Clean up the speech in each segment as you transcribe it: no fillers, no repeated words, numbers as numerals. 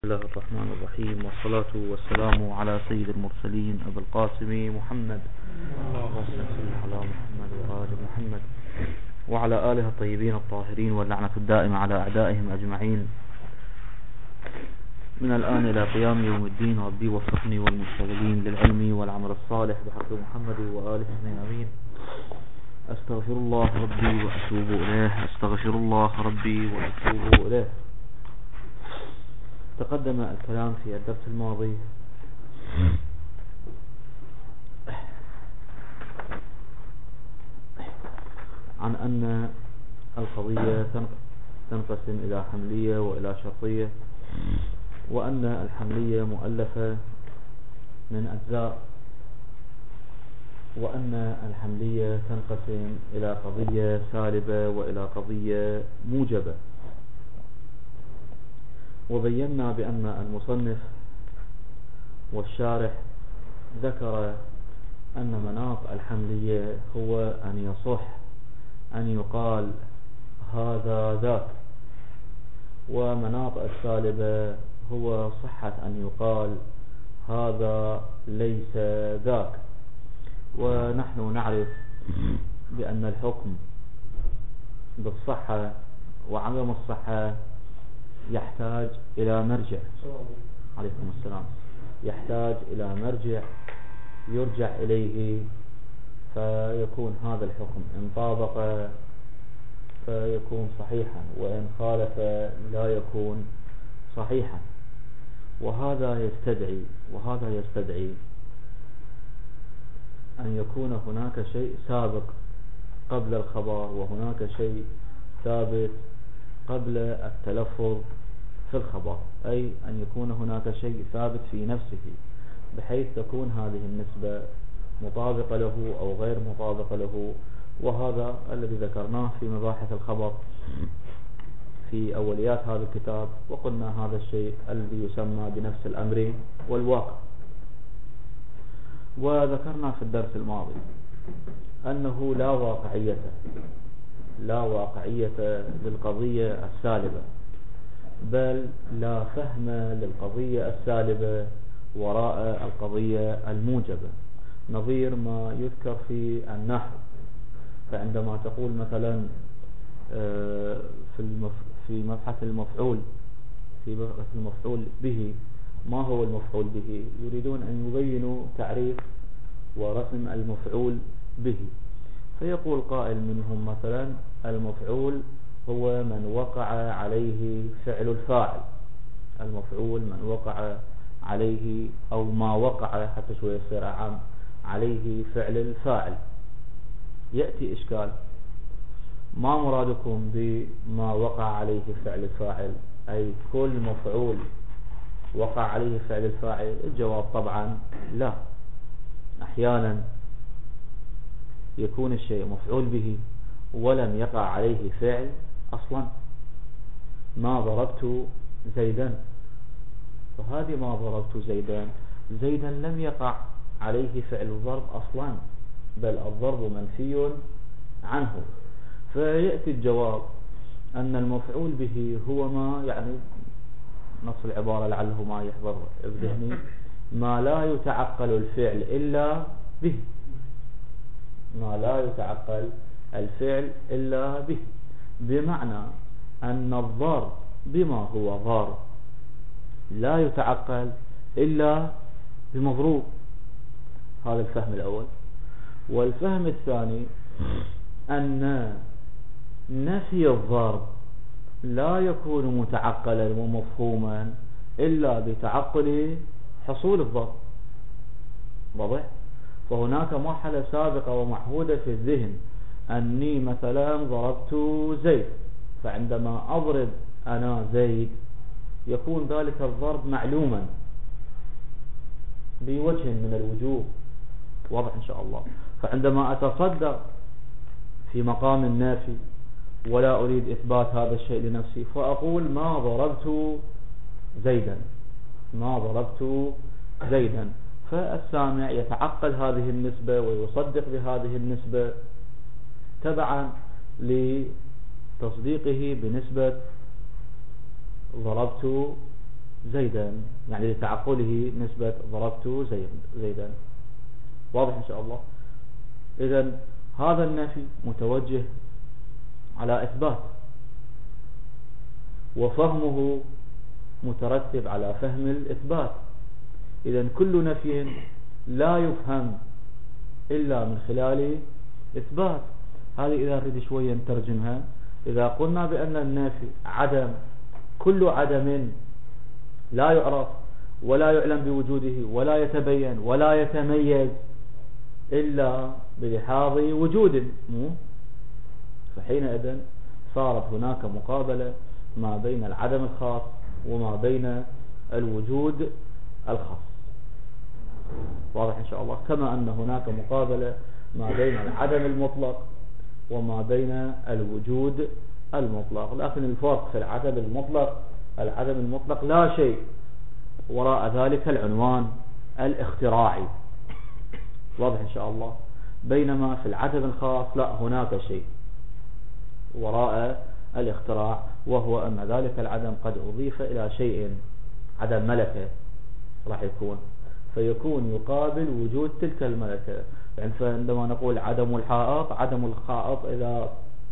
بسم الله الرحمن الرحيم، والصلاة والسلام على سيد المرسلين أبي القاسم محمد، اللهم صل على محمد وآل محمد وعلى آله الطيبين الطاهرين، واللعنة الدائمة على أعدائهم أجمعين من الآن إلى قيام يوم الدين. ربي وفقني والمشتغلين للعلم والعمل الصالح بحق محمد وآله آمين. أستغفر الله ربي وأتوب إليه، أستغفر الله ربي وأتوب إليه. تقدم الكلام في الدرس الماضي عن أن القضية تنقسم إلى حملية وإلى شرطية، وأن الحملية مؤلفة من أجزاء، وأن الحملية تنقسم إلى قضية سالبة وإلى قضية موجبة. وبينا بأن المصنف والشارح ذكر أن مناط الحملية هو أن يصح أن يقال هذا ذاك، ومناط السالبة هو صحة أن يقال هذا ليس ذاك. ونحن نعرف بأن الحكم بالصحة وعدم الصحة يحتاج إلى مرجع، عليكم السلام، يحتاج إلى مرجع يرجع إليه فيكون هذا الحكم إن طابق فيكون صحيحا، وإن خالف لا يكون صحيحا. وهذا يستدعي أن يكون هناك شيء سابق قبل الخبر، وهناك شيء ثابت قبل التلفظ في الخبر، أي أن يكون هناك شيء ثابت في نفسه بحيث تكون هذه النسبة مطابقة له أو غير مطابقة له. وهذا الذي ذكرناه في مباحث الخبر في أوليات هذا الكتاب، وقلنا هذا الشيء الذي يسمى بنفس الأمر والواقع. وذكرنا في الدرس الماضي أنه لا واقعية للقضية السالبة، بل لا فهم للقضية السالبة وراء القضية الموجبة، نظير ما يذكر في النحو. فعندما تقول مثلا في مبحث المفعول، في مبحث المفعول به، ما هو المفعول به؟ يريدون أن يبينوا تعريف ورسم المفعول به، فيقول قائل منهم مثلا المفعول هو من وقع عليه فعل الفاعل. المفعول من وقع عليه أو ما وقع، حتى شوية يصير عام، عليه فعل الفاعل. يأتي إشكال، ما مرادكم بما وقع عليه فعل الفاعل؟ أي كل مفعول وقع عليه فعل الفاعل؟ الجواب طبعا لا. أحيانا يكون الشيء مفعول به ولم يقع عليه فعل أصلا. ما ضربت زيدا، فهذه ما ضربت زيدا لم يقع عليه فعل الضرب أصلا، بل الضرب منفي عنه. فيأتي الجواب أن المفعول به هو ما، يعني نص العبارة لعله ما يحضر بذهني، ما لا يتعقل الفعل إلا به، ما لا يتعقل الفعل إلا به، بمعنى أن الضرب بما هو ضار لا يتعقل إلا بمضروب. هذا الفهم الأول. والفهم الثاني أن نفي الضرب لا يكون متعقلا ومفهوما إلا بتعقل حصول الضرب. واضح؟ فهناك مرحلة سابقة ومعهودة في الذهن أني مثلا ضربت زيد، فعندما أضرب أنا زيد يكون ذلك الضرب معلوما بوجه من الوجوه، واضح إن شاء الله. فعندما أتصدر في مقام النافي ولا أريد إثبات هذا الشيء لنفسي، فأقول ما ضربت زيدا، فالسامع يتعقل هذه النسبة ويصدق بهذه النسبة تبعا لتصديقه بنسبة ضربت زيدا، يعني لتعقله نسبة ضربت زيدا. واضح إن شاء الله. إذن هذا النفي متوجه على إثبات، وفهمه مترتب على فهم الإثبات. إذن كل نفي لا يفهم إلا من خلال إثبات. هذه إذا نريد شوية نترجمها، إذا قلنا بأن النفي عدم، كل عدم لا يعرف ولا يعلم بوجوده ولا يتبين ولا يتميز إلا بلحاظ وجود، فحينئذ صارت هناك مقابلة ما بين العدم الخاص وما بين الوجود الخاص. واضح إن شاء الله. كما أن هناك مقابلة ما بين العدم المطلق وما بين الوجود المطلق، لكن الفرق في العدم المطلق، العدم المطلق لا شيء وراء ذلك العنوان الاختراعي. واضح إن شاء الله. بينما في العدم الخاص لا، هناك شيء وراء الاختراع، وهو أن ذلك العدم قد أضيف إلى شيء، عدم ملكة راح يكون، فيكون يقابل وجود تلك الملكة. يعني فعندما نقول عدم الحائط، عدم الحائط إذا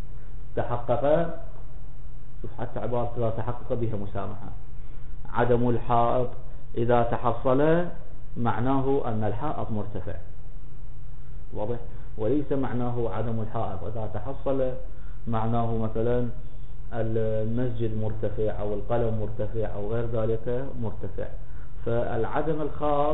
تحقق، شوف حتى عبارة إذا تحقق بها مسامحة، عدم الحائط إذا تحصل معناه أن الحائط مرتفع. واضح. وليس معناه عدم الحائط إذا تحصل معناه مثلا المسجد مرتفع أو القلم مرتفع أو غير ذلك مرتفع. فالعدم الخاص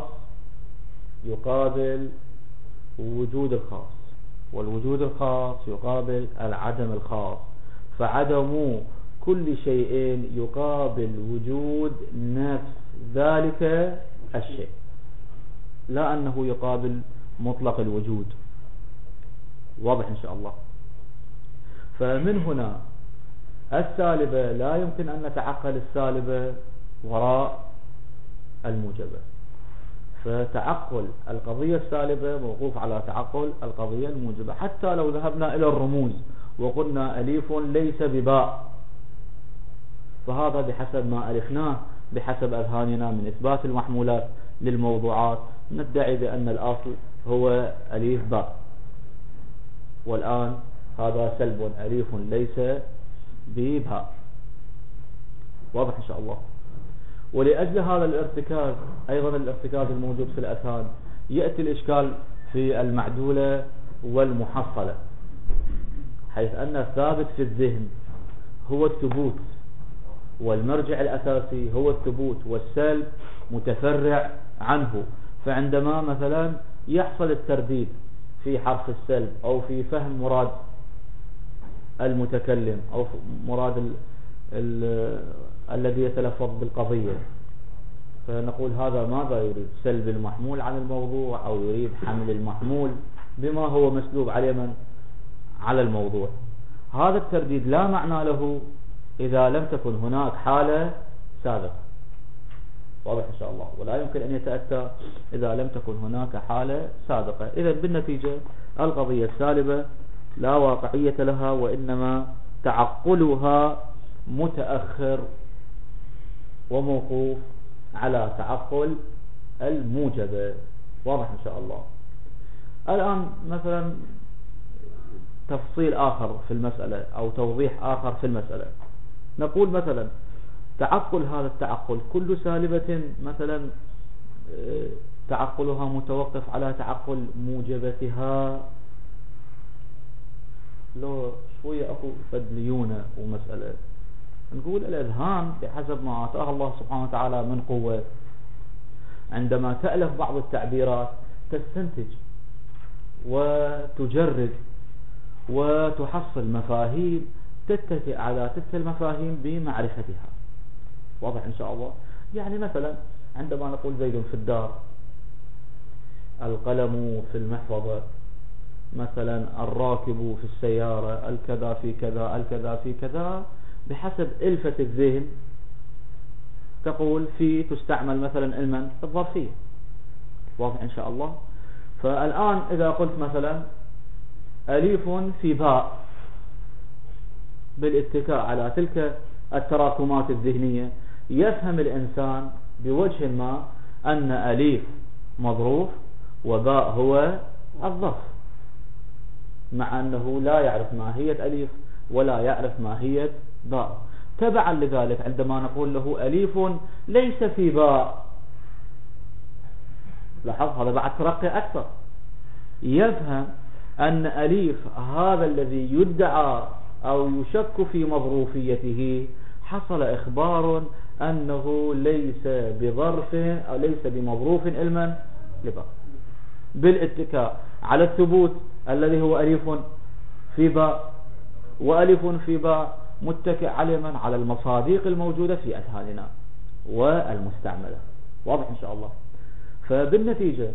يقابل وجود الخاص، والوجود الخاص يقابل العدم الخاص، فعدم كل شيء يقابل وجود نفس ذلك الشيء، لا أنه يقابل مطلق الوجود. واضح إن شاء الله. فمن هنا السالبة لا يمكن أن نتعقل السالبة وراء الموجبة، فتعقل القضية السالبة موقوف على تعقل القضية الموجبة. حتى لو ذهبنا إلى الرموز وقلنا أليف ليس بباء، فهذا بحسب ما ألفناه بحسب أذهاننا من إثبات المحمولات للموضوعات، ندعي بأن الأصل هو أليف باء، والآن هذا سلب، أليف ليس بباء. واضح إن شاء الله. ولأجل هذا الارتكاز، أيضا الارتكاز الموجود في الأذهان، يأتي الإشكال في المعدولة والمحصلة، حيث أن الثابت في الذهن هو الثبوت، والمرجع الأساسي هو الثبوت، والسلب متفرع عنه. فعندما مثلا يحصل الترديد في حرف السلب أو في فهم مراد المتكلم أو مراد الذي يتلفظ بالقضية، فنقول هذا ماذا يريد؟ سلب المحمول عن الموضوع، أو يريد حمل المحمول بما هو مسلوب على من؟ على الموضوع. هذا الترديد لا معنى له إذا لم تكن هناك حالة سابقة. واضح إن شاء الله. ولا يمكن أن يتأتى إذا لم تكن هناك حالة سابقة. إذا بالنتيجة القضية السالبة لا واقعية لها، وإنما تعقلها متأخر وموقوف على تعقل الموجبة. واضح إن شاء الله. الآن مثلا تفصيل آخر في المسألة أو توضيح آخر في المسألة، نقول مثلا تعقل هذا التعقل كل سالبة مثلا تعقلها متوقف على تعقل موجبتها. لو شوية أكو فدليونة ومسألة، نقول الأذهان بحسب ما أعطاها الله سبحانه وتعالى من قوة، عندما تألف بعض التعبيرات تستنتج وتجرد وتحصل مفاهيم تتكئ على تلك المفاهيم بمعرفتها. واضح إن شاء الله. يعني مثلا عندما نقول زيد في الدار، القلم في المحفظة، مثلا الراكب في السيارة، الكذا في كذا، الكذا في كذا، بحسب ألفة الذهن تقول في تستعمل مثلا علما الظرفية. واضح إن شاء الله. فالآن إذا قلت مثلا أليف في باء بالاتكاء على تلك التراكمات الذهنية، يفهم الإنسان بوجه ما أن أليف مظروف وباء هو الظرف، مع أنه لا يعرف ماهية أليف ولا يعرف ماهية باء. تبعا لذلك عندما نقول له أليف ليس في باء، لاحظ هذا بعد ترقي أكثر، يفهم أن أليف هذا الذي يدعى أو يشك في مظروفيته حصل إخبار أنه ليس بظرف أو ليس بمظروف علما لباء، بالاتكاء على الثبوت الذي هو أليف في باء، وأليف في باء متكئ علما على المصادق الموجودة في أذهاننا والمستعملة. واضح إن شاء الله. فبالنتيجة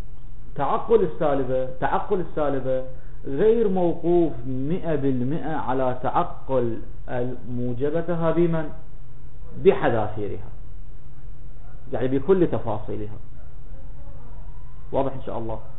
تعقل السالبة غير موقوف 100% على تعقل الموجبتها بمن؟ بحذافيرها، يعني بكل تفاصيلها. واضح إن شاء الله.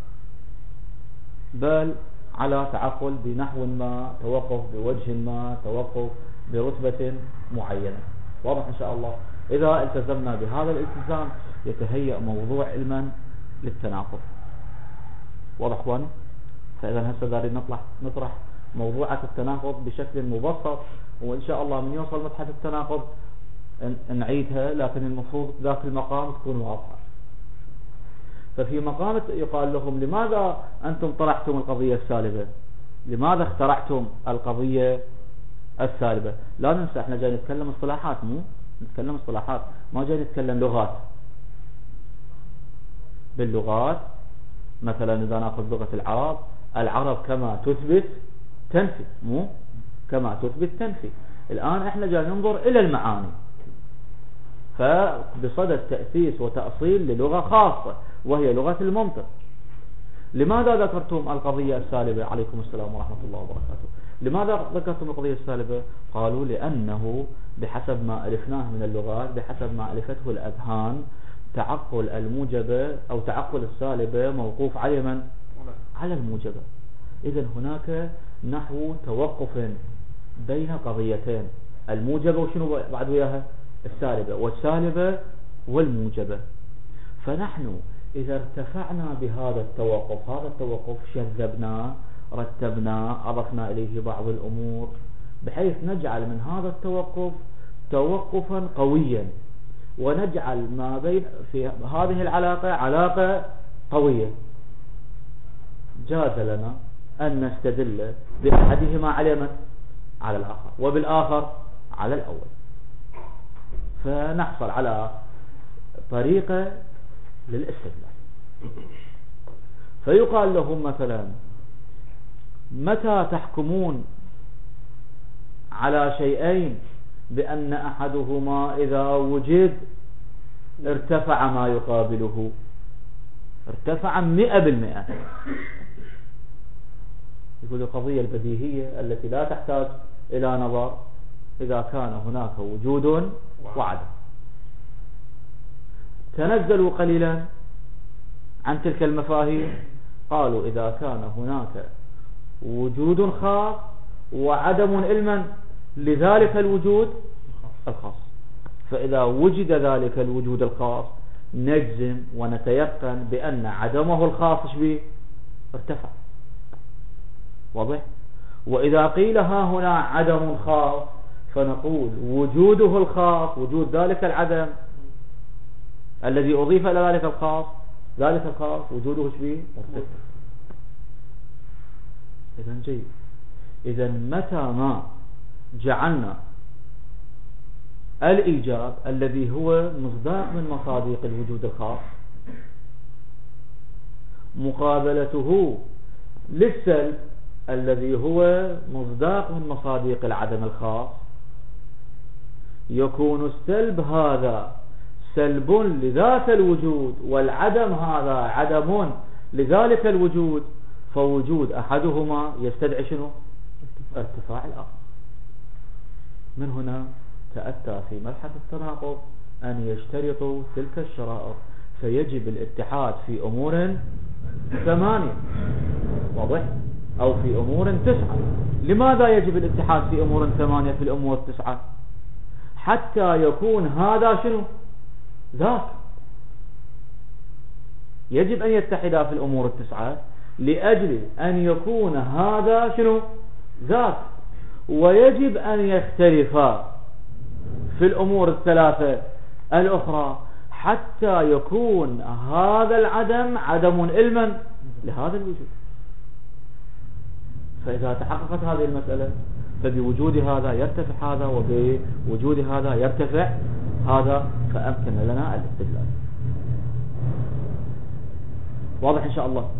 بل على تعقل بنحو ما، توقف بوجه ما، توقف برتبة معينة. واضح إن شاء الله. إذا التزمنا بهذا الالتزام يتهيأ موضوع علما للتناقض. واضح اخواني؟ فإذا هسه دارين نطرح موضوعة التناقض بشكل مبسط، وإن شاء الله من يوصل مبحث التناقض نعيدها، لكن المفروض ذاك المقام تكون واضحة. ففي مقام يقال لهم لماذا أنتم طرحتم القضية السالبة؟ لماذا اخترعتم القضية السالبة؟ لا ننسى احنا جاي نتكلم اصطلاحات، مو نتكلم اصطلاحات، ما جاي نتكلم لغات. باللغات مثلا إذا نأخذ لغة العرب كما تثبت تنفي، مو كما تثبت تنفي. الآن احنا جاي ننظر إلى المعاني، فبصدد تأسيس وتأصيل للغة خاصة وهي لغة المنطق. لماذا ذكرتم القضية السالبة؟ عليكم السلام ورحمة الله وبركاته. لماذا ذكرتم القضية السالبة؟ قالوا لأنه بحسب ما ألفناه من اللغات، بحسب ما ألفته الأذهان، تعقل الموجبة أو تعقل السالبة موقوف على من؟ على الموجبة. إذن هناك نحو توقف بين قضيتين، الموجبة وشنو بعد وياها؟ السالبة، والسالبة والموجبة. فنحن إذا ارتفعنا بهذا التوقف، هذا التوقف شذبناه، رتبناه، أضفنا إليه بعض الأمور بحيث نجعل من هذا التوقف توقفا قويا، ونجعل ما بين في هذه العلاقة علاقة قوية. جاز لنا أن نستدل بأحدهما على من؟ على الآخر، وبالآخر على الأول، فنحصل على طريقة للاستدلال. فيقال لهم مثلا متى تحكمون على شيئين بأن أحدهما إذا وجد ارتفع ما يقابله؟ ارتفع 100%. يقول القضية البديهية التي لا تحتاج إلى نظر إذا كان هناك وجود وعدم. تنزلوا قليلا عن تلك المفاهيم، قالوا إذا كان هناك وجود خاص وعدم علما لذلك الوجود الخاص، فإذا وجد ذلك الوجود الخاص نجزم ونتيقن بأن عدمه الخاص به ارتفع. واضح؟ وإذا قيل ها هنا عدم خاص فنقول وجوده الخاص، وجود ذلك العدم الذي أضيف إلى ذلك الخاص، ذلك الخاص وجوده شبيه مرتفع. إذن جيد. إذن متى ما جعلنا الإيجاب الذي هو مصداق من مصادق الوجود الخاص مقابلته للسلب الذي هو مصداق من مصادق العدم الخاص، يكون السلب هذا سلب لذات الوجود، والعدم هذا عدم لذلك الوجود، فوجود أحدهما يستدعي شنو؟ ارتفاع الآخر. من هنا تأتى في مبحث التناقض أن يشترطوا تلك الشرائط، فيجب الاتحاد في أمور 8، واضح؟ أو في أمور 9. لماذا يجب الاتحاد في أمور 8 في الأمور 9؟ حتى يكون هذا شنو ذاك. يجب أن يتحدا في الأمور التسعة لأجل أن يكون هذا شنو ذاك، ويجب أن يختلفا في الأمور الثلاثة الأخرى حتى يكون هذا العدم عدم علما لهذا الوجود. فإذا تحققت هذه المسألة فبوجود هذا يرتفع هذا، وبوجود هذا يرتفع هذا، فأمكن لنا الاستدلال. واضح إن شاء الله.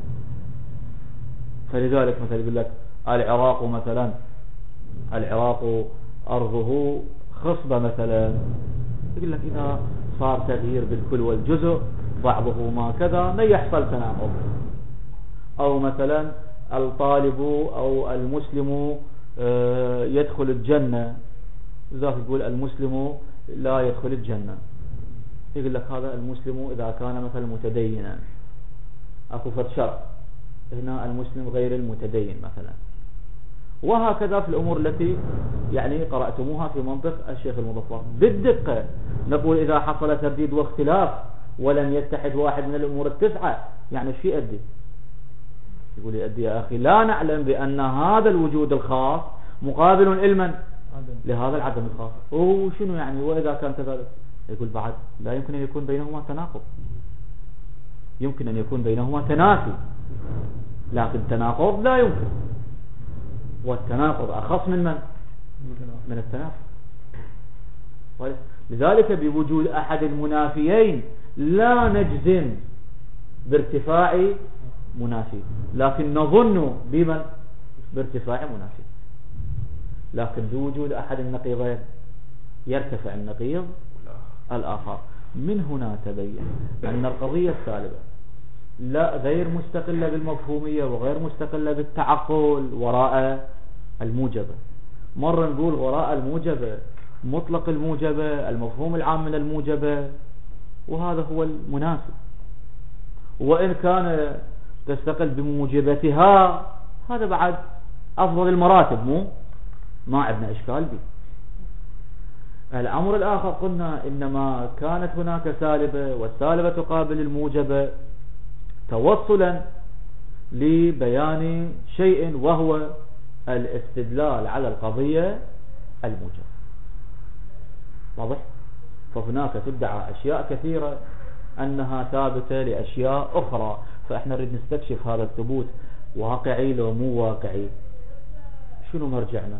فلذلك مثلا يقول لك العراق مثلا، العراق أرضه خصبة مثلا، يقول لك إذا صار تغيير بالكل والجزء بعضه ما كذا ما يحصل تناقض. أو مثلا الطالب أو المسلم يدخل الجنة، ذاك يقول المسلم لا يدخل الجنة، يقول لك هذا المسلم إذا كان مثلا متدينا، أكو فرد شرط هنا المسلم غير المتدين مثلا. وهكذا في الأمور التي يعني قرأتموها في منطق الشيخ المظفر بالدقة. نقول إذا حصل ترديد واختلاف ولم يتحد واحد من الأمور التسعة، يعني شو يؤدي؟ يقول يؤدي يا أخي لا نعلم بأن هذا الوجود الخاص مقابل علما لهذا العدم الخاص. وشنو يعني وإذا كان كذلك؟ يقول بعد لا يمكن أن يكون بينهما تناقض، يمكن أن يكون بينهما تنافي، لكن تناقض لا يمكن، والتناقض أخص من التنافي. لذلك بوجود أحد المنافيين لا نجزم بارتفاع منافي، لكن نظن بمن بارتفاع منافي. لكن بوجود أحد النقيضين يرتفع النقيض الآخر. من هنا تبين أن القضية السالبة لا غير مستقلة بالمفهومية وغير مستقلة بالتعقل وراء الموجبة. مرة نقول وراء الموجبة مطلق الموجبة، المفهوم العام من الموجبة، وهذا هو المناسب. وإن كان تستقل بموجبتها هذا بعد أفضل المراتب، ما عندنا إشكال به. الأمر الآخر قلنا إنما كانت هناك سالبة، والسالبة تقابل الموجبة توصلا لبيان شيء وهو الاستدلال على القضية الموجبة. واضح؟ فهناك تدعى أشياء كثيرة أنها ثابتة لأشياء أخرى، فإحنا نريد نستكشف هذا الثبوت واقعي لو مو واقعي. شنو مرجعنا؟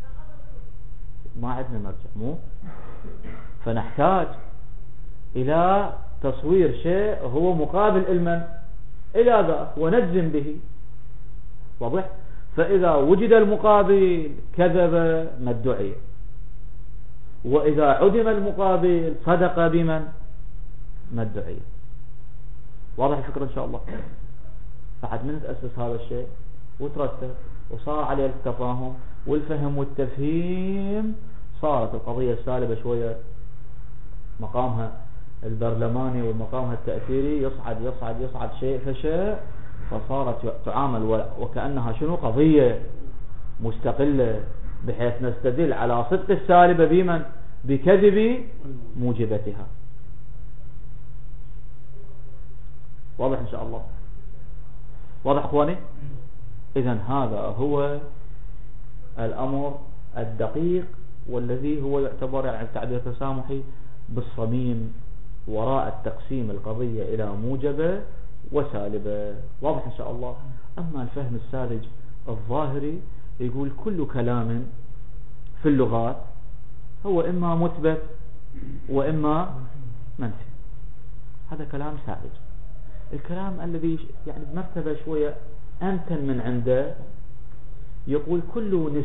ما عندنا مرجع، فنحتاج إلى تصوير شيء هو مقابل علما إلى ذاك ونجزم به. واضح؟ فإذا وجد المقابل كذب ما ادعي، وإذا عدم المقابل صدق بمن ما ادعي. واضح الفكرة إن شاء الله. فحد من تأسس هذا الشيء وترتب وصار عليه التفاهم والفهم والتفهيم، صارت القضية السالبة شوية مقامها البرلماني ومقامها التأثيري يصعد يصعد يصعد شيء فشيء، فصارت تعامل وكأنها شنو قضية مستقلة، بحيث نستدل على صدق السالبة بمن بكذب موجبتها. واضح إن شاء الله؟ واضح أخواني؟ إذن هذا هو الأمر الدقيق، والذي هو يعتبر يعني التعبير التسامحي بالصميم وراء التقسيم القضية إلى موجبة وسالبة. واضح إن شاء الله؟ أما الفهم الساذج الظاهري يقول كل كلام في اللغات هو إما مثبت وإما منفي. هذا كلام ساذج. الكلام الذي يعني بمرتبة شوية أمتن من عنده يقول كل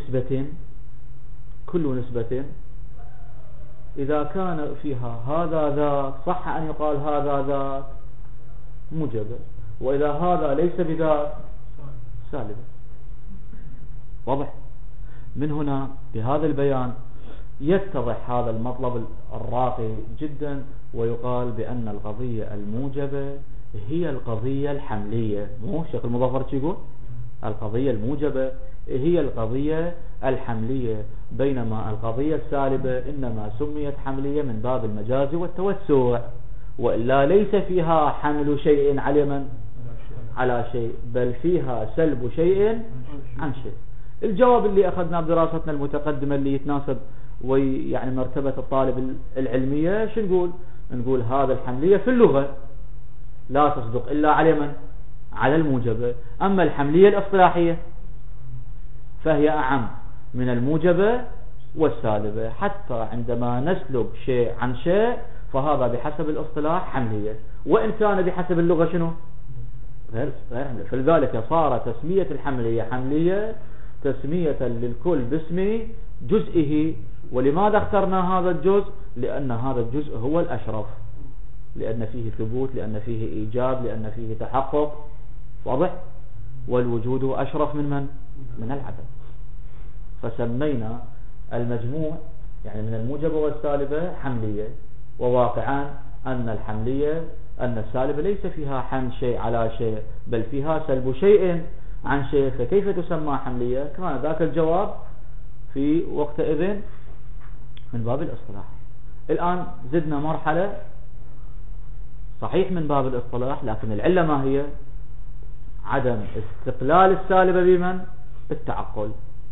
نسبة إذا كان فيها هذا ذاك صح أن يقال هذا ذاك موجبة، وإذا هذا ليس بذاك سالبة. واضح؟ من هنا بهذا البيان يتضح هذا المطلب الراقي جدا، ويقال بأن القضية الموجبة هي القضية الحملية. مو الشيخ المظفر يقول القضية الموجبة هي القضية الحملية، بينما القضية السالبة إنما سميت حملية من باب المجاز والتوسع، وإلا ليس فيها حمل شيء على من؟ على شيء، بل فيها سلب شيء عن شيء. الجواب اللي أخذناه بدراستنا المتقدمة اللي يتناسب ويعني مرتبة الطالب العلمية، شو نقول؟ نقول هذا الحملية في اللغة لا تصدق إلا على من؟ على الموجبة. أما الحملية الإصطلاحية فهي أعم من الموجبة والسالبة، حتى عندما نسلب شيء عن شيء فهذا بحسب الاصطلاح حملية، وإن كان بحسب اللغة شنو؟ غير حملية. فلذلك صار تسمية الحملية حملية تسمية للكل باسم جزئه. ولماذا اخترنا هذا الجزء؟ لأن هذا الجزء هو الأشرف، لأن فيه ثبوت، لأن فيه إيجاب، لأن فيه تحقق. واضح؟ والوجود أشرف من من؟ من العدم. فسمينا المجموع يعني من الموجبة والسالبة حملية، وواقعا أن الحملية أن السالبة ليس فيها حمل شيء على شيء، بل فيها سلب شيء عن شيء، فكيف تسمى حملية؟ كان ذاك الجواب في وقتئذ من باب الاصطلاح. الآن زدنا مرحلة، صحيح من باب الاصطلاح، لكن العلة ما هي؟ عدم استقلال السالبة بمن؟ التعقل.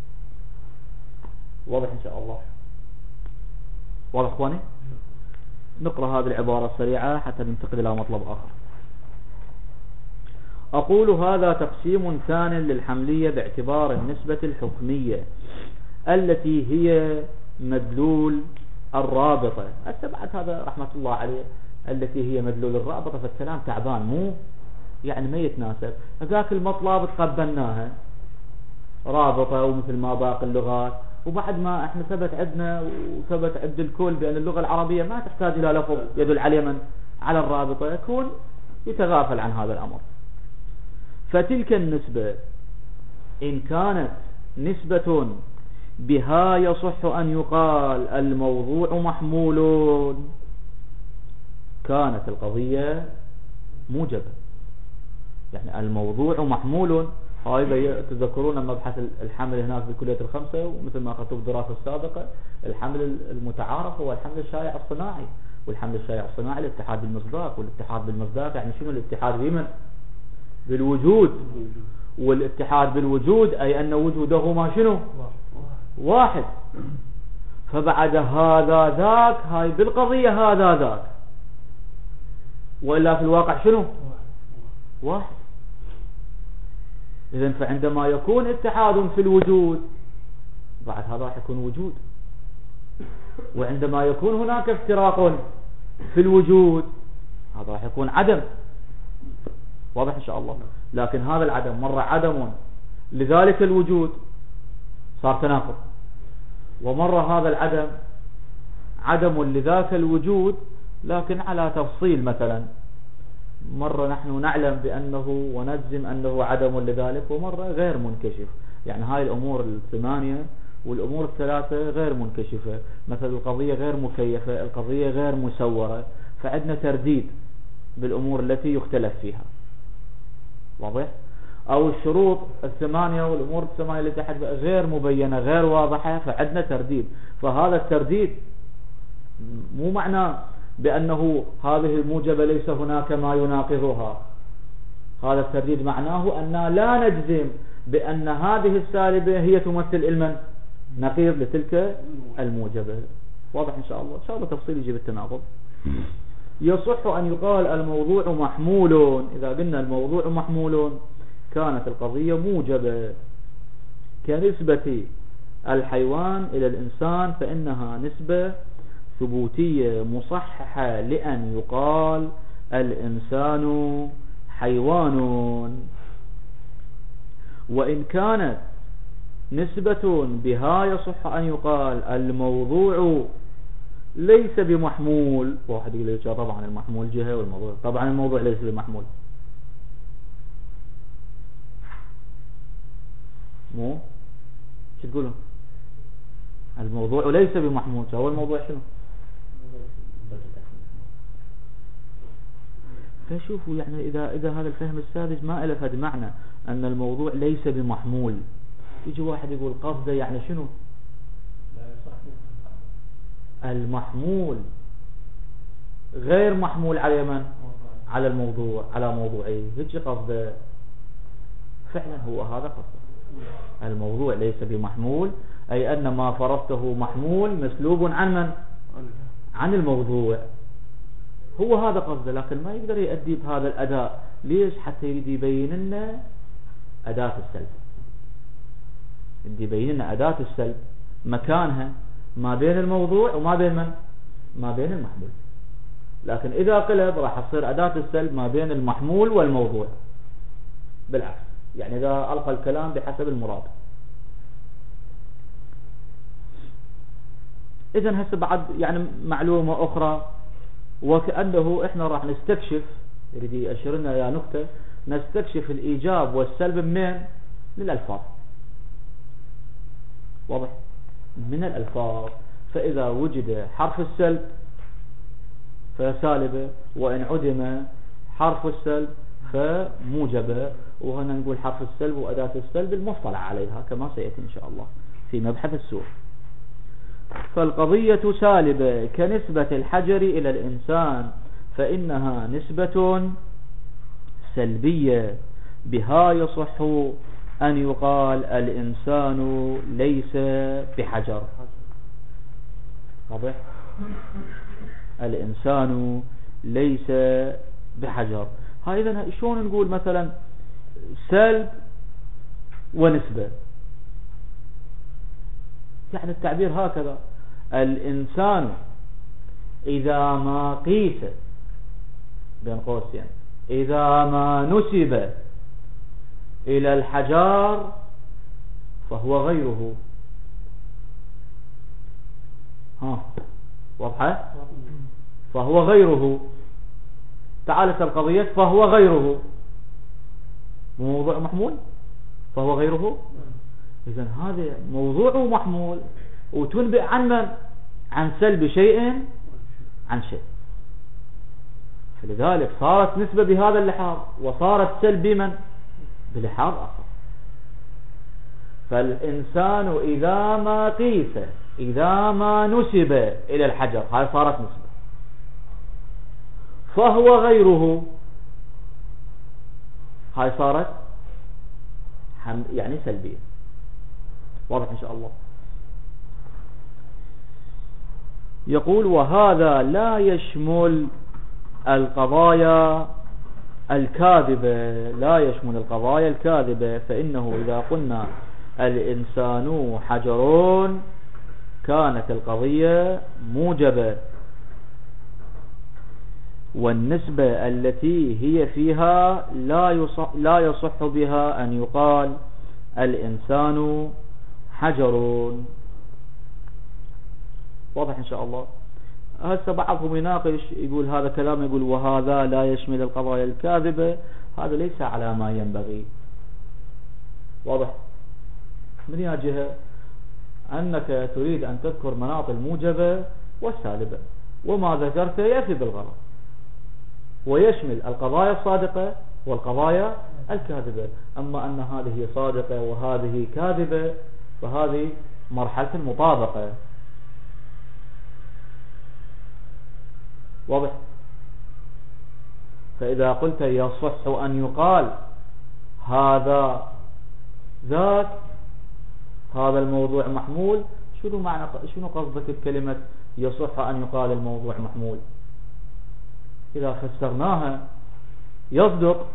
واضح إن شاء الله؟ واضح اخواني؟ نقرأ هذه العبارة السريعة حتى ننتقل إلى مطلب آخر. أقول هذا تقسيم ثان للحملية باعتبار النسبة الحكمية التي هي مدلول الرابطة. بعد هذا رحمة الله عليه التي هي مدلول الرابطة، فالكلام تعبان، مو يعني ما يتناسب. ذاك المطلب تقبلناها رابطة ومثل ما باقي اللغات، وبعد ما احنا ثبت عندنا وثبت عند الكل بأن اللغة العربية ما تحتاج إلى لفظ يدل على من؟ على الرابطة، يكون يتغافل عن هذا الأمر. فتلك النسبة إن كانت نسبة بها يصح أن يقال الموضوع محمول، كانت القضية موجبة. يعني الموضوع محمول، هاي تذكرون مبحث الحمل هناك بالكلية الخمسة، ومثل ما أخذتوا بالدراسة السابقة الحمل المتعارف هو الحمل الشائع الصناعي، والحمل الشائع الصناعي الاتحاد بالمصداق، والاتحاد بالمصداق يعني شنو؟ الاتحاد بمن؟ بالوجود. والاتحاد بالوجود أي أن وجودهما شنو؟ واحد. فبعد هذا ذاك، هاي بالقضية هذا ذاك، وإلا في الواقع شنو؟ واحد. إذن فعندما يكون اتحاد في الوجود بعد هذا راح يكون وجود، وعندما يكون هناك افتراق في الوجود هذا راح يكون عدم. واضح إن شاء الله؟ لكن هذا العدم مرة عدم لذلك الوجود صار تناقض، ومرة هذا العدم عدم لذاك الوجود لكن على تفصيل. مثلا مرة نحن نعلم بأنه ونجزم أنه عدم لذلك، ومرة غير منكشف. يعني هاي الأمور الثمانية والأمور الثلاثة غير منكشفة. مثلا القضية غير مكيفة، القضية غير مسورة، فعندنا ترديد بالأمور التي يختلف فيها. واضح؟ أو الشروط الثمانية والأمور الثمانية اللي تحت غير مبينة غير واضحة، فعندنا ترديد. فهذا الترديد مو معناه بأنه هذه الموجبة ليس هناك ما يناقضها. هذا الترديد معناه أننا لا نجزم بأن هذه السالبة هي تمثل المن نقيض لتلك الموجبة. واضح إن شاء الله؟ إن شاء الله تفصيل يجيب التناقض. يصح أن يقال الموضوع محمول. إذا قلنا الموضوع محمول كانت القضية موجبة، كنسبة الحيوان إلى الإنسان، فإنها نسبة ثبوتية مصححة لأن يقال الإنسان حيوان. وإن كانت نسبة بها يصح أن يقال الموضوع ليس بمحمول. واحد يقول لي طبعا المحمول جهة والموضوع، طبعا الموضوع ليس بمحمول. مو شو تقولون؟ الموضوع ليس بمحمول، هو الموضوع شنو؟ فشوفوا يعني إذا هذا الفهم الساذج ما له فد معنى أن الموضوع ليس بمحمول، يجي واحد يقول قصده يعني شنو؟ المحمول غير محمول على من؟ على الموضوع، على موضوعيه، هيك قصده. فعلا هو هذا قصده، الموضوع ليس بمحمول، أي أن ما فرضته محمول مسلوب عن من؟ عن الموضوع. هو هذا قصده، لكن ما يقدر يؤدي بهذا الأداء. ليش؟ حتى يريد يبين لنا أداة السلب، يريد يبين لنا أداة السلب مكانها ما بين الموضوع وما بين من؟ ما بين المحمول. لكن إذا قلب راح تصير أداة السلب ما بين المحمول والموضوع، بالعكس، يعني إذا ألقى الكلام بحسب المراد. إذن هسه بعد يعني معلومة أخرى، وكأنه إحنا راح نستكشف، يريد يأشر لنا يا نكتة، نستكشف الإيجاب والسلب من الألفاظ. واضح؟ من الألفاظ. فإذا وجد حرف السلب فسالبة، وإن عدم حرف السلب فموجبة. وهنا نقول حرف السلب وأداة السلب المصطلح عليها كما سيأتي إن شاء الله في مبحث السور. فالقضية سالبة كنسبة الحجر إلى الإنسان، فإنها نسبة سلبية، بها يصح أن يقال الإنسان ليس بحجر. واضح؟ الإنسان ليس بحجر. إذن شلون نقول مثلا سلب ونسبة؟ يعني التعبير هكذا: الإنسان إذا ما قيس بين قوسين إذا ما نسب إلى الحجار فهو غيره. واضحة؟ فهو غيره. تعالت القضية فهو غيره موضوع محمول، فهو غيره. إذن هذا موضوع محمول وتنبئ عن من؟ عن سلب شيء عن شيء. فلذلك صارت نسبة بهذا اللحاظ، وصارت سلب بمن؟ بلحاظ آخر. فالإنسان إذا ما قيس إذا ما نسب إلى الحجر، هاي صارت نسبة. فهو غيره، هاي صارت يعني سلبية. واضح إن شاء الله. يقول: وهذا لا يشمل القضايا الكاذبة، لا يشمل القضايا الكاذبة، فإنه إذا قلنا الإنسان حجر كانت القضية موجبة، والنسبة التي هي فيها لا يصح بها أن يقال الإنسان حجر. واضح إن شاء الله. هسه بعضهم يناقش يقول هذا كلام، يقول وهذا لا يشمل القضايا الكاذبة، هذا ليس على ما ينبغي. واضح؟ من يا جهة أنك تريد أن تذكر مناط الموجبة والسالبة، وما ذكرته يأتي بالغلط، ويشمل القضايا الصادقة والقضايا الكاذبة. أما أن هذه صادقة وهذه كاذبة فهذه مرحلة المطابقة. واضح؟ فإذا قلت يصح أن يقال هذا ذاك، هذا الموضوع محمول، شنو معنى، شنو قصدك بكلمة يصح أن يقال الموضوع محمول؟ إذا فسرناها يصدق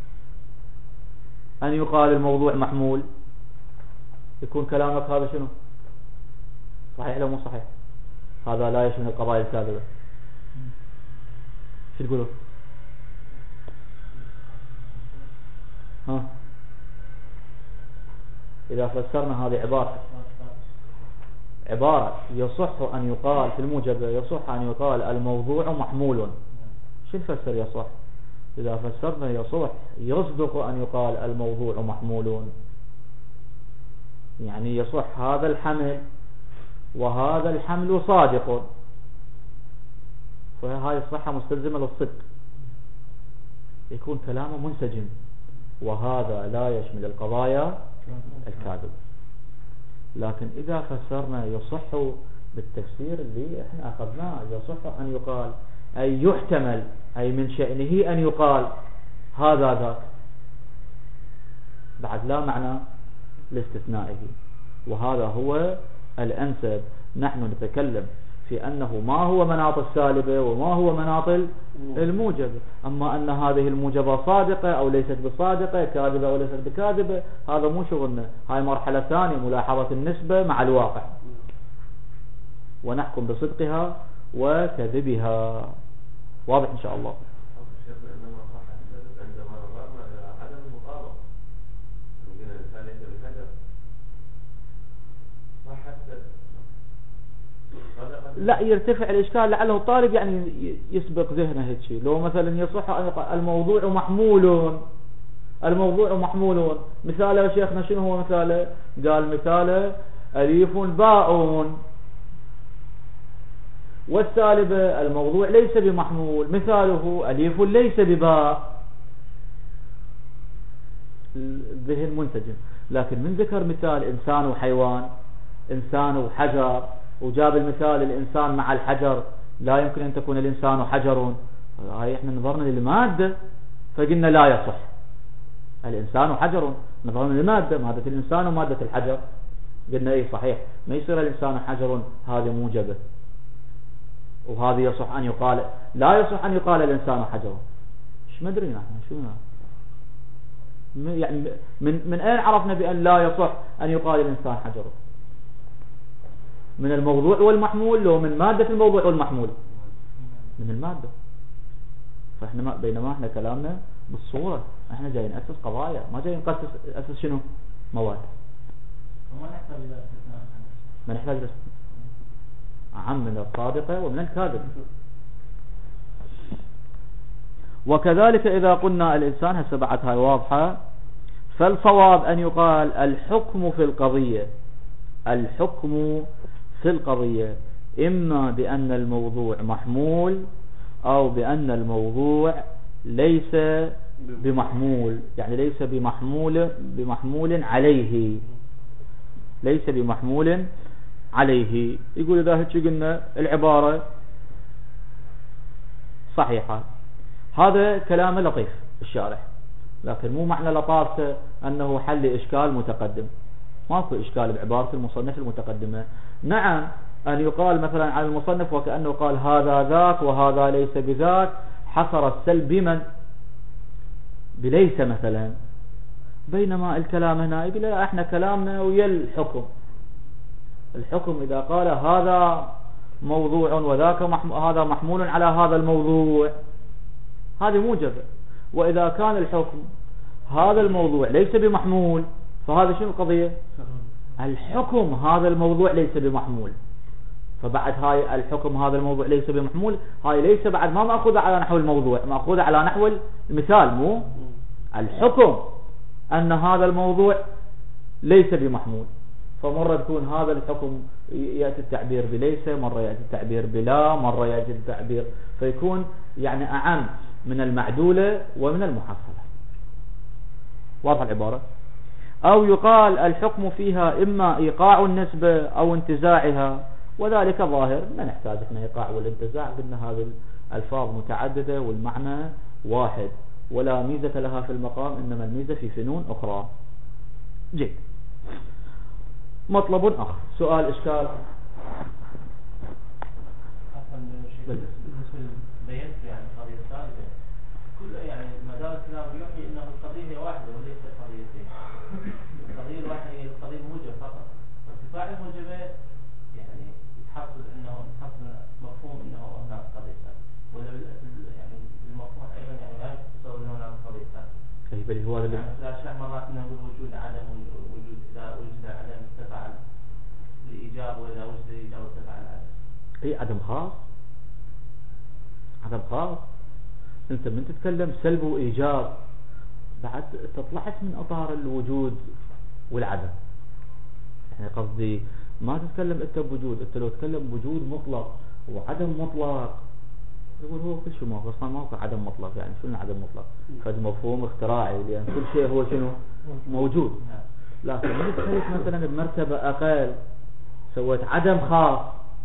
أن يقال الموضوع محمول، يكون كلامك هذا شنو؟ صحيح لو مو صحيح؟ هذا لا يشمل القضايا الكاذبة. شو تقولوا؟ إذا فسرنا هذه عبارة يصح أن يقال في الموجبة، يصح أن يقال الموضوع محمول، شو نفسر يصح؟ إذا فسرنا يصح يصدق أن يقال الموضوع محمول، يعني يصح هذا الحمل وهذا الحمل صادق، فهاي الصحة مستلزمة للصدق، يكون كلامه منسجم. وهذا لا يشمل القضايا الكاذبة. لكن إذا فسرنا يصح بالتفسير اللي احنا أخذناه، يصح أن يقال أي يحتمل، أي من شأنه أن يقال هذا ذاك، بعد لا معنى لاستثنائه، وهذا هو الأنسب. نحن نتكلم في أنه ما هو مناط السالبة وما هو مناط الموجبة، أما أن هذه الموجبة صادقة أو ليست بصادقة، كاذبة أو ليست بكاذبة، هذا مو شغلنا. هاي مرحلة ثانية، ملاحظة النسبة مع الواقع، ونحكم بصدقها وكذبها. واضح إن شاء الله. لا يرتفع الإشكال، لعله الطالب يعني يسبق ذهنه هيك شيء. لو مثلا يصح أن يقال الموضوع محمول، الموضوع محمول، مثاله يا شيخنا شنو هو مثاله؟ قال مثاله أليف باء، والسالبة الموضوع ليس بمحمول، مثاله أليف ليس بباء. الذهن منسجم. لكن من ذكر مثال إنسان وحيوان، إنسان وحجر، وجاب المثال الإنسان مع الحجر، لا يمكن أن تكون الإنسان حجر، هاي احنا نظرنا للمادة فقلنا لا يصح. الإنسان حجر، نظرنا للمادة، مادة الإنسان ومادة الحجر، قلنا ايه صحيح، ما يصير الإنسان حجر، هذه موجبة، وهذه يصح أن يقال، لا يصح أن يقال الإنسان حجر. مش مدري نحن شو يعني من أين عرفنا بأن لا يصح أن يقال الإنسان حجر؟ من الموضوع والمحمول، لو من مادة الموضوع والمحمول؟ من المادة. فاحنا بينما احنا كلامنا بالصورة، احنا جايين نأسس قضايا، ما جايين نأسس شنو؟ مواد. ما نحتاج إلى عم من الصادقة ومن الكاذب. وكذلك إذا قلنا الإنسان، هسه بعد هاي واضحة، فالصواب أن يقال الحكم في القضية، الحكم في القضية إما بأن الموضوع محمول أو بأن الموضوع ليس بمحمول، يعني ليس بمحمول عليه، ليس بمحمول عليه. يقول إذا هيك قلنا العبارة صحيحة، هذا كلام لطيف الشارح، لكن مو معنى لطافته أنه حل إشكال متقدم. ماكو إشكال بعبارة المصنف المتقدمة. نعم أن يقال مثلا عن المصنف وكأنه قال هذا ذاك وهذا ليس بذاك، حصر السلب بمن؟ بليس مثلا، بينما الكلام هنا يقول احنا كلامنا ويا الحكم. الحكم إذا قال هذا موضوع وذاك هذا محمول على هذا الموضوع، هذه موجبة. وإذا كان الحكم هذا الموضوع ليس بمحمول، فهذا شنو القضية؟ الحكم هذا الموضوع ليس بمحمول. فبعد هاي الحكم هذا الموضوع ليس بمحمول، هاي ليس بعد ما مأخوذة على نحو الموضوع، مأخوذة على نحو المثال. مو الحكم أن هذا الموضوع ليس بمحمول، فمرة تكون هذا الحكم يأتي التعبير بليس، مرة يأتي التعبير بلا، مرة يأتي التعبير، فيكون يعني أعم من المعدولة ومن المحصلة. واضح العبارة؟ أو يقال الحكم فيها إما إيقاع النسبة أو انتزاعها، وذلك ظاهر، ما نحتاج احنا إيقاع والانتزاع، قلنا هذه الألفاظ متعددة والمعنى واحد، ولا ميزة لها في المقام، إنما الميزة في فنون أخرى. جيد. مطلب آخر، سؤال إشكال. بينت يعني قضية ثالثة، كل يعني مدار الكلام يوحي أنه القضية هي واحدة وليست قضيتين. القضية الواحدة هي القضية الموجبة فقط، ارتفاع الموجبة يعني يتحصل أنه يتحصل مفهوم أنه هناك قضية ثالثة، ولا يعني المفهوم أيضا يعني لا يتصور أنه هناك قضية ثالثة. طيب اللي هو يعني مثلا مرات نقول وجود عدم، وجود إذا وجد عدم ارتفع الإيجاب، وإذا وجد الإيجاب ارتفع العدم. أي عدم خاص، عدم خاص. أنت من تتكلم سلب وإيجاب بعد تطلعت من أطار الوجود والعدم. يعني قصدي ما تتكلم أنت بوجود، أنت لو تتكلم بوجود مطلق وعدم مطلق يقول هو كل شيء موجود، أصلا ما هو عدم مطلق. يعني شنو عدم مطلق؟ هذا مفهوم اختراعي، لأن كل شيء هو شنو؟ موجود. لكن من دخلت مثلا بمرتبة أقل سويت عدم خاص،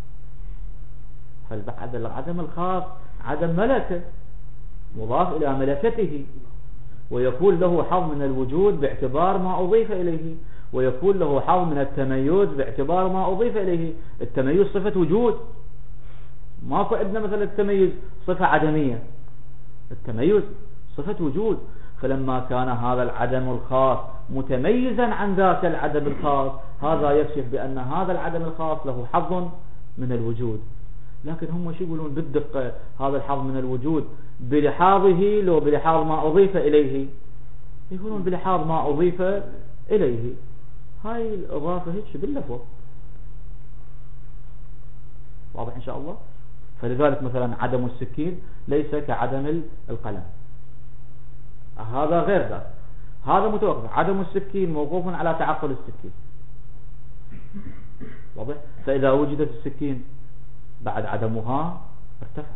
فالبعد العدم الخاص عدم ملكة مضاف إلى ملكته، ويكون له حظ من الوجود باعتبار ما أضيف إليه، ويكون له حظ من التميز باعتبار ما أضيف إليه. التميز صفة وجود، ماكو عندنا مثلا التميز صفة عدمية، التميز صفة وجود. فلما كان هذا العدم الخاص متميزا عن ذاك العدم الخاص، هذا يكشف بأن هذا العدم الخاص له حظ من الوجود. لكن هم شو يقولون بالدقة هذا الحظ من الوجود بلحاظه لو بلحاظ ما أضيف إليه؟ يقولون بلحاظ ما أضيف إليه. هاي الإضافة هيك باللفظ واضح إن شاء الله. فلذلك مثلا عدم السكين ليس كعدم القلم، هذا غير ذلك، هذا متوقف. عدم السكين موقوف على تعقل السكين، واضح. فإذا وجدت السكين بعد عدمها ارتفع.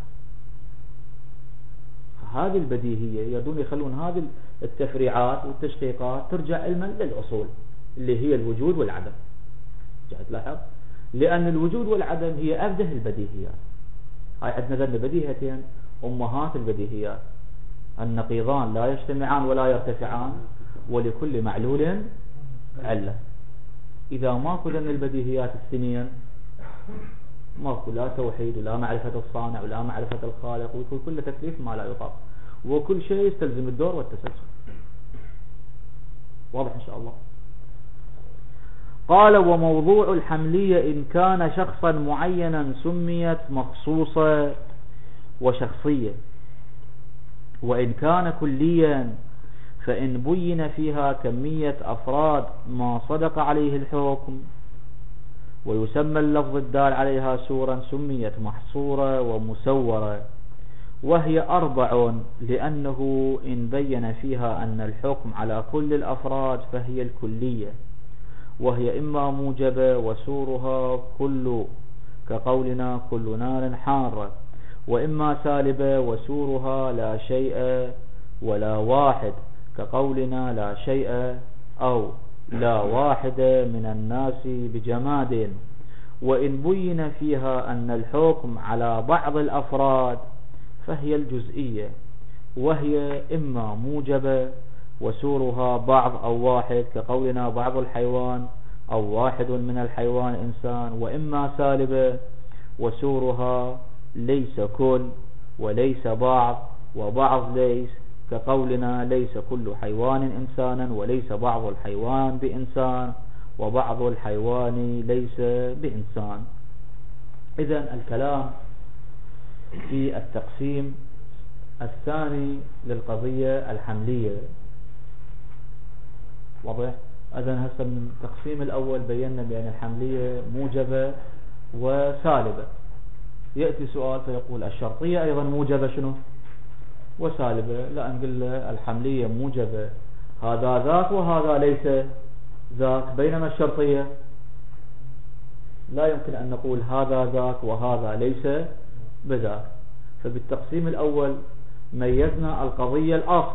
فهذه البديهية يريدون يخلون هذه التفريعات والتشقيقات ترجع علما للأصول اللي هي الوجود والعدم. جاء تلاحظ لأن الوجود والعدم هي أبده البديهيات. هاي عندنا ذن بديهتين أمهات البديهيات، النقيضان لا يجتمعان ولا يرتفعان، ولكل معلول علة. إذا ماكو ذن البديهيات الثنين ماكو لا توحيد ولا معرفة الصانع ولا معرفة الخالق، ويكون كل تكليف ما لا يطاق، وكل شيء يستلزم الدور والتسلسل. واضح إن شاء الله. قال وموضوع الحملية إن كان شخصا معينا سميت مخصوصة وشخصية، وإن كان كليا فإن بين فيها كمية أفراد ما صدق عليه الحكم، ويسمى اللفظ الدال عليها سورا سميت محصورة ومسورة، وهي 4 لأنه إن بين فيها أن الحكم على كل الأفراد فهي الكلية، وهي إما موجبة وسورها كل كقولنا كل نار حارة، وإما سالبة وسورها لا شيء ولا واحد كقولنا لا شيء أو لا واحد من الناس بجماد. وإن بين فيها أن الحكم على بعض الأفراد فهي الجزئية، وهي إما موجبة وسورها بعض أو واحد كقولنا بعض الحيوان أو واحد من الحيوان إنسان، وإما سالبة وسورها ليس كل وليس بعض وبعض ليس كقولنا ليس كل حيوان إنسانا وليس بعض الحيوان بإنسان وبعض الحيوان ليس بإنسان. إذن الكلام في التقسيم الثاني للقضية الحملية واضح. إذن هسه من التقسيم الأول بينا بأن الحملية موجبة وسالبة. يأتي سؤال فيقول الشرطية أيضا موجبة شنو وسالبة؟ لا، نقول له الحملية موجبة هذا ذاك وهذا ليس ذاك، بينما الشرطية لا يمكن أن نقول هذا ذاك وهذا ليس بذاك. فبالتقسيم الأول ميزنا القضية الأصل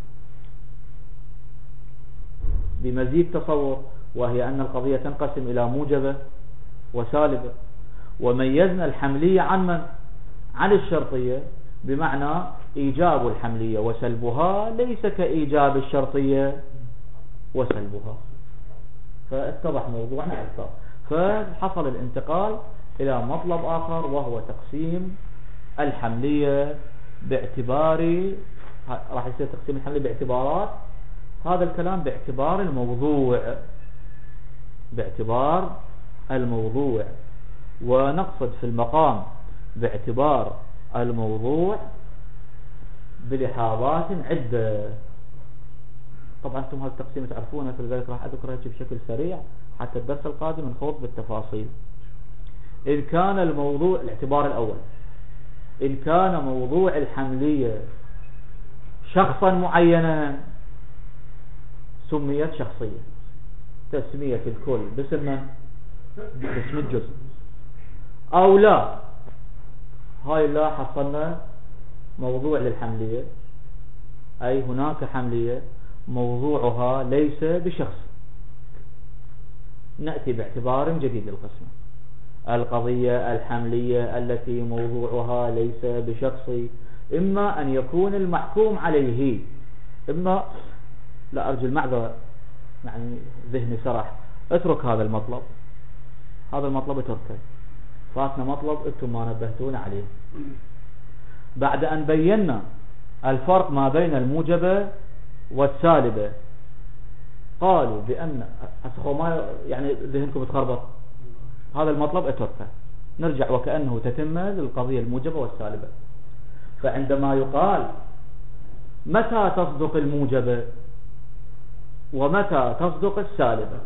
بمزيد تصور، وهي أن القضية تنقسم إلى موجبة وسالبة، وميزنا الحملية عن من؟ عن الشرطية، بمعنى إيجاب الحملية وسلبها ليس كإيجاب الشرطية وسلبها. فاتضح موضوعنا أكثر، فحصل الانتقال إلى مطلب آخر وهو تقسيم الحملية باعتبار، راح يصير تقسيم الحملية باعتبارات. هذا الكلام باعتبار الموضوع، باعتبار الموضوع، ونقصد في المقام باعتبار الموضوع بلحاظات عدة. طبعا انتم هذا التقسيم تعرفونه، فلذلك راح اذكرها بشكل سريع حتى الدرس القادم نخوض بالتفاصيل. إن كان الموضوع، الاعتبار الأول، إن كان موضوع الحملية شخصا معينا سميت شخصية، تسمية الكل باسم الجزء، أو لا، هاي لا حصلنا موضوع للحملية، أي هناك حملية موضوعها ليس بشخص نأتي باعتبار جديد للقسمة. القضية الحملية التي موضوعها ليس بشخصي، إما أن يكون المحكوم عليه، إما لا أرجو المعذرة يعني ذهني سرح، اترك هذا المطلب، هذا المطلب اتركه، فاتنا مطلب انتم ما نبهتون عليه. بعد أن بينا الفرق ما بين الموجبة والسالبة قالوا بأن ما يعني ذهنكم تخربط، هذا المطلب اتركه، نرجع وكأنه تتمة للقضية الموجبة والسالبة. فعندما يقال متى تصدق الموجبة ومتى تصدق السالبة،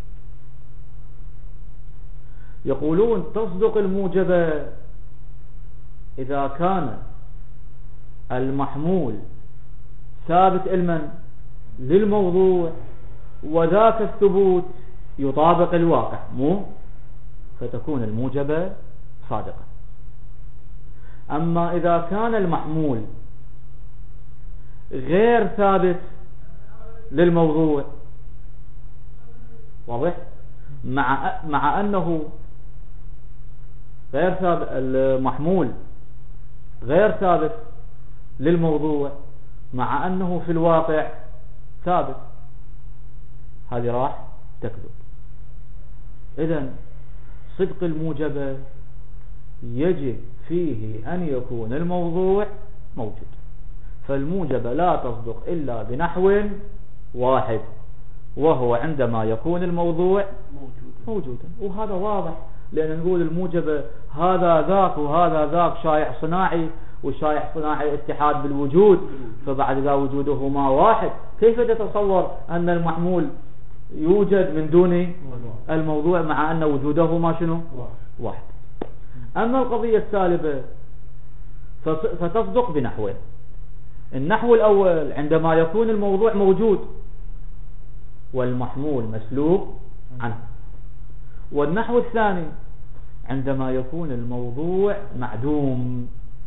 يقولون تصدق الموجبة إذا كان المحمول ثابت علما للموضوع وذاك الثبوت يطابق الواقع، فتكون الموجبة صادقة. أما إذا كان المحمول غير ثابت للموضوع، واضح، مع أنه غير ثابت، المحمول غير ثابت للموضوع مع أنه في الواقع ثابت، هذه راح تكذب. إذن صدق الموجبة يجب فيه أن يكون الموضوع موجود، فالموجبة لا تصدق إلا بنحو واحد، وهو عندما يكون الموضوع موجودا. وهذا واضح، لأن نقول الموجبة هذا ذاك وهذا ذاك شائع صناعي، والشائع صناعي اتحاد بالوجود، فبعد ذا وجودهما واحد، كيف تتصور أن المحمول يوجد من دون الموضوع مع أن وجودهما شنو؟ واحد. أما القضية السالبة فتصدق بنحوين. النحو الأول عندما يكون الموضوع موجود والمحمول مسلوب عنه، والنحو الثاني عندما يكون الموضوع معدوم،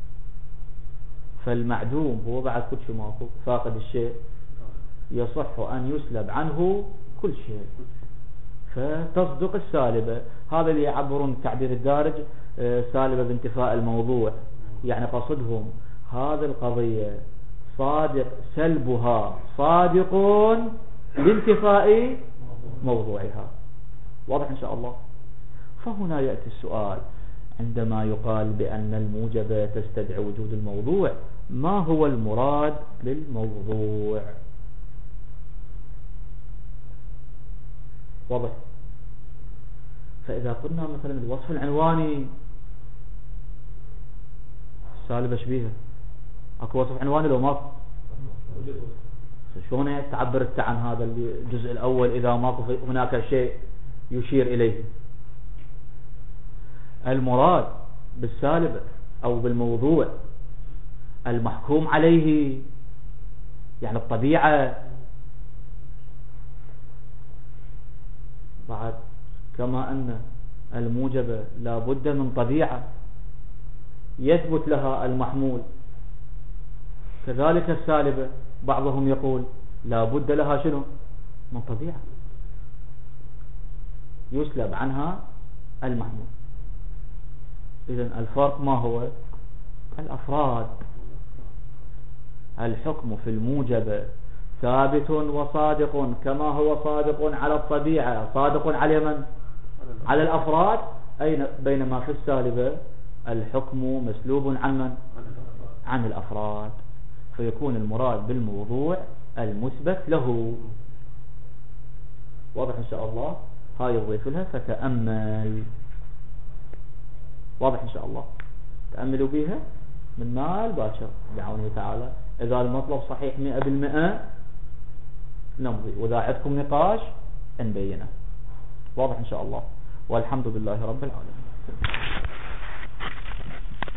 فالمعدوم هو بعد كل شيء ماكو، فاقد الشيء يصح أن يسلب عنه كل شيء، فتصدق السالبة. هذا اللي يعبرون التعبير الدارج سالبة بانتفاء الموضوع، يعني قصدهم هذه القضية صادق سلبها صادق بانتفاء موضوعها. واضح إن شاء الله. فهنا يأتي السؤال، عندما يقال بأن الموجبة تستدعي وجود الموضوع، ما هو المراد بالموضوع؟ واضح. فإذا قلنا مثلا الوصف العنواني السالبة شبيهة، اكو وصف عنواني لو ماكو؟ شلون تعبر انت عن هذا الجزء الأول إذا ماكو هناك شيء يشير إليه؟ المراد بالسالبة أو بالموضوع المحكوم عليه، يعني الطبيعة. بعد كما أن الموجبة لا بد من طبيعة يثبت لها المحمول، كذلك السالبة بعضهم يقول لا بد لها شنو؟ من طبيعة يسلب عنها المحمول. إذن الفرق ما هو؟ الأفراد. الحكم في الموجبة ثابت وصادق، كما هو صادق على الطبيعة صادق على من؟ على الأفراد. بينما في السالبة الحكم مسلوب عن من؟ عن الأفراد. فيكون المراد بالموضوع المثبت له. واضح إن شاء الله. هاي يضيف لها فتأمل. واضح إن شاء الله. تأملوا بها من مال باكر بعونه تعالى. إذا المطلب صحيح 100% نمضي، وإذا عندكم نقاش نبينه. واضح إن شاء الله. والحمد لله رب العالمين.